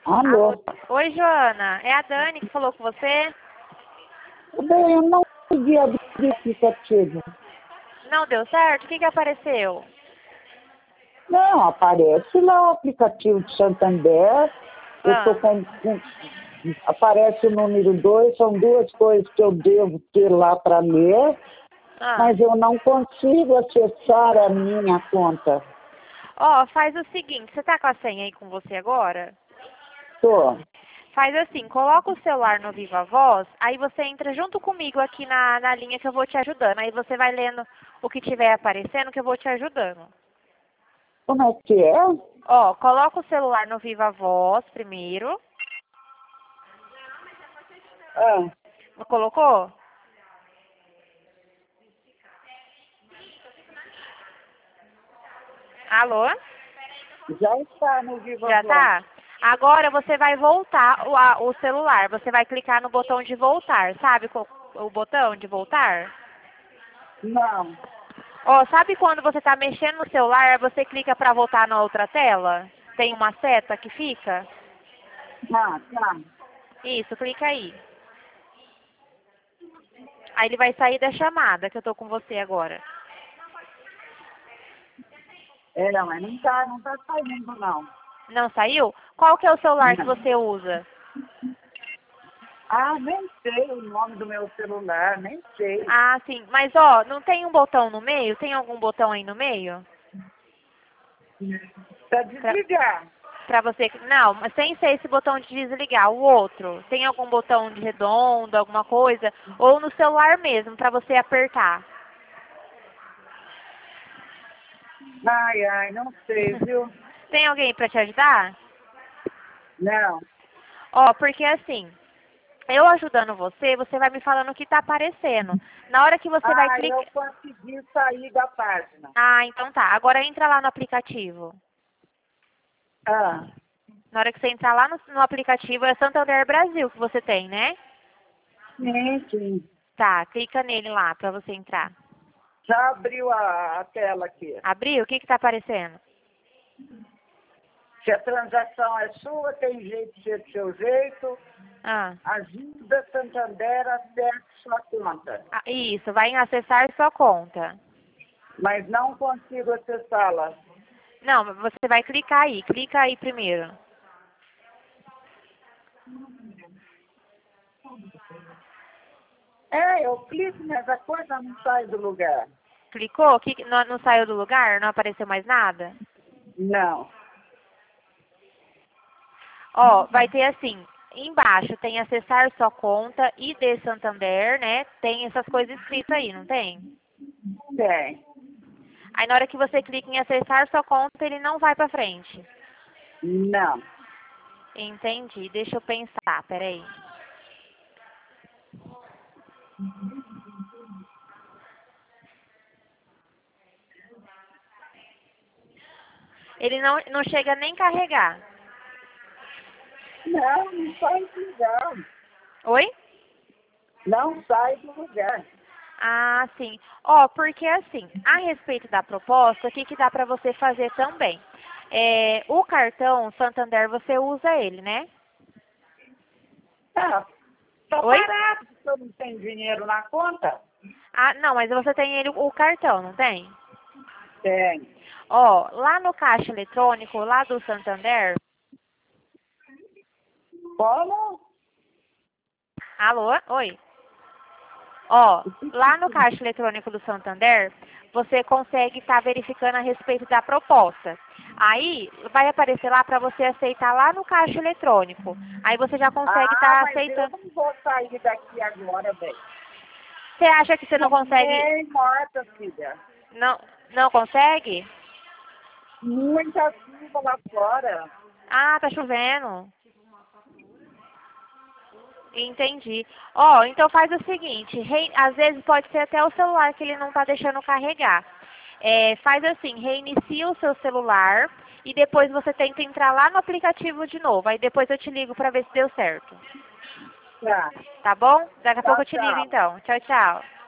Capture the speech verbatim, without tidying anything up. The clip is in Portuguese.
Alô? Alô? Oi, Joana. É a Dani que falou com você? Bem, eu não consegui abrir o aplicativo. Não deu certo? O que que apareceu? Não, aparece lá o aplicativo de Santander. Eu tô Ah, com, com- aparece o número dois, são duas coisas que eu devo ter lá para ler, ah. mas eu não consigo acessar a minha conta. Ó, faz o seguinte, você tá com a senha aí com você agora? Tô. Faz assim, coloca o celular no Viva Voz, aí você entra junto comigo aqui na, na linha que eu vou te ajudando. Aí você vai lendo o que tiver aparecendo que eu vou te ajudando. Como é que é? Ó, coloca o celular no Viva Voz primeiro. Ah, Colocou? Alô? já está no Viva Já Voz. tá? Agora você vai voltar o, a- o celular. Você vai clicar no botão de voltar. Sabe qual- o botão de voltar? Não. Ó, sabe quando você tá mexendo no celular, você clica para voltar na outra tela? Tem uma seta que fica? Ah, tá. Isso, clica aí. Aí ele vai sair da chamada que eu tô com você agora. É, mas não tá, não tá saindo, não. Não saiu? Qual que é o celular que Não. você usa? Ah, nem sei o nome do meu celular, nem sei. Ah, sim. Mas ó, não tem um botão no meio? Tem algum botão aí no meio? Para Pra, desligar. pra você. Não, mas sem ser esse botão de desligar. O outro. Tem algum botão de redondo, alguma coisa? Ou no celular mesmo, pra você apertar. Ai, ai, não sei, viu? Tem alguém pra te ajudar? Não. Ó, porque assim, eu ajudando você, você vai me falando o que tá aparecendo. Na hora que você vai Ah, eu clicar. consegui sair da página. Ah, então tá. Agora entra lá no aplicativo. Ah, Na hora que você entrar lá no, no aplicativo, é Santander Brasil que você tem, né? sim, sim. Tá, clica nele lá pra você entrar. Já abriu a, a tela aqui. Abriu? O que que tá aparecendo? Se a transação é sua, tem jeito de ser do seu jeito. Ah, Ajuda Santander, acesse sua conta. ah, isso, vai em acessar sua conta. Mas não consigo acessá-la. Não, mas você vai clicar aí. Clica aí primeiro. É, eu clico, mas a coisa não sai do lugar. Clicou? Que, não, não saiu do lugar? Não apareceu mais nada? Não. Ó, vai ter assim, embaixo tem acessar sua conta, I D Santander, né? Tem essas coisas escritas aí, não tem? Tem. Aí na hora que você clica em acessar sua conta, ele não vai pra frente. Não. Entendi. Deixa eu pensar, peraí. Ele não, não chega nem carregar. Não, não sai do lugar. Oi? Não sai do lugar. Ah, sim. Ó, porque assim, a respeito da proposta, o que que dá pra você fazer também? É, o cartão Santander, você usa ele, né? Ah, tô Oi? parado, porque eu não tenho dinheiro na conta. Ah, não, mas você tem ele, o cartão, não tem? Tem. Ó, lá no caixa eletrônico, lá do Santander. Como? Alô? Oi? Ó, lá no caixa eletrônico do Santander, você consegue estar verificando a respeito da proposta. Aí vai aparecer lá para você aceitar lá no caixa eletrônico. Aí você já consegue Ah, estar mas eu aceitando. não vou sair daqui agora, velho. Você acha que você não Tô consegue? bem morta, filha. Não, não consegue? Muita chuva lá fora. Ah, tá chovendo. Entendi. Ó, então faz o seguinte, rei- às vezes pode ser até o celular que ele não tá deixando carregar. É, faz assim, reinicia o seu celular e depois você tenta entrar lá no aplicativo de novo. Aí depois eu te ligo pra ver se deu certo. Tá. Tá bom? Daqui a pouco Tchau, eu te ligo tchau. então. Tchau, tchau.